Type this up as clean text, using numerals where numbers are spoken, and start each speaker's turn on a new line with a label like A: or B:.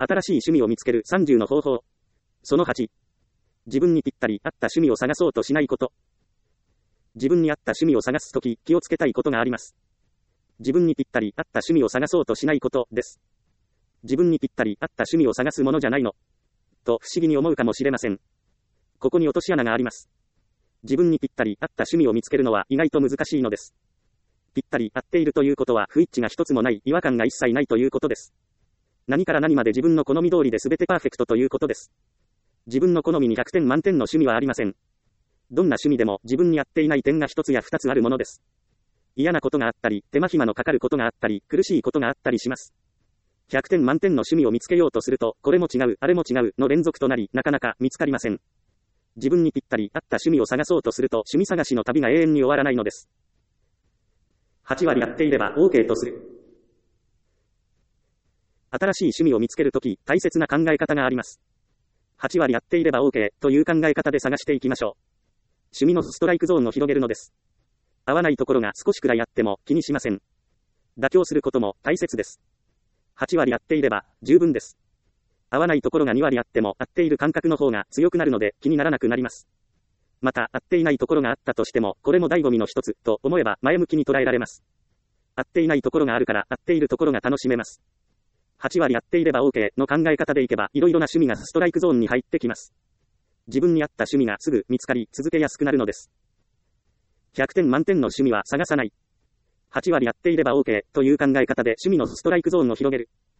A: 新しい趣味を見つける30の方法。その8。自分にぴったり合った趣味を探そうとしないこと。自分に合った趣味を探すとき、気をつけたいことがあります。自分にぴったり合った趣味を探そうとしないことです。自分にぴったり合った趣味を探すものじゃないのと不思議に思うかもしれません。ここに落とし穴があります。自分にぴったり合った趣味を見つけるのは意外と難しいのです。ぴったり合っているということは不一致が一つもない、違和感が一切ないということです。何から何まで自分の好み通りで全てパーフェクトということです。自分の好みに100点満点の趣味はありません。どんな趣味でも自分に合っていない点が一つや二つあるものです。嫌なことがあったり、手間暇のかかることがあったり、苦しいことがあったりします。100点満点の趣味を見つけようとすると、これも違う、あれも違うの連続となり、なかなか見つかりません。自分にぴったり合った趣味を探そうとすると、趣味探しの旅が永遠に終わらないのです。8割やっていれば OK とする。新しい趣味を見つけるとき、大切な考え方があります。8割やっていれば OK という考え方で探していきましょう。趣味のストライクゾーンを広げるのです。合わないところが少しくらいあっても気にしません。妥協することも大切です。8割やっていれば十分です。合わないところが2割あっても合っている感覚の方が強くなるので気にならなくなります。また合っていないところがあったとしてもこれも醍醐味の一つと思えば前向きに捉えられます。合っていないところがあるから合っているところが楽しめます。8割やっていれば OK の考え方でいけばいろいろな趣味がストライクゾーンに入ってきます。自分に合った趣味がすぐ見つかり続けやすくなるのです。100点満点の趣味は探さない。8割やっていれば OK という考え方で趣味のストライクゾーンを広げる。